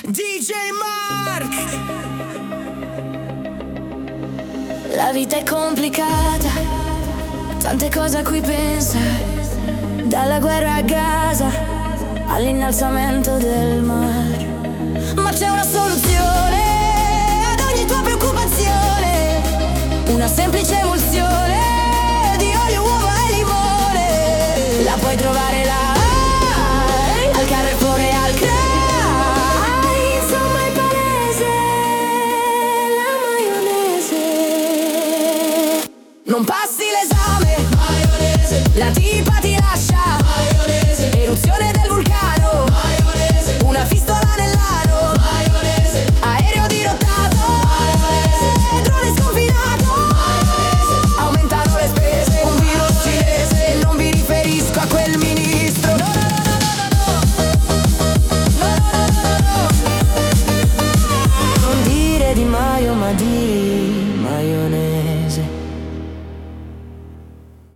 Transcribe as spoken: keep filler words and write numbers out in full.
D J Mark. La vita è complicata, tante cose a cui pensare, dalla guerra a Gaza all'innalzamento del mare. Ma c'è una soluzione ad ogni tua preoccupazione, una semplice emulsione di olio, uova e limone. La puoi trovare là, al Carrefour e al Cra. Insomma è palese, la maionese. Non passi l'esame, maionese. La tipa ti lascia, maionese. Eruzione del vulcano, maionese. Una fistola nell'ano, maionese. Aereo dirottato, maionese. Drone sconfinato, maionese. Aumentano le spese, un virus cinese. Non vi riferisco a quel ministro. No, no, no, no, no, no. No, no, no, no, no. Non dire Di Maio ma di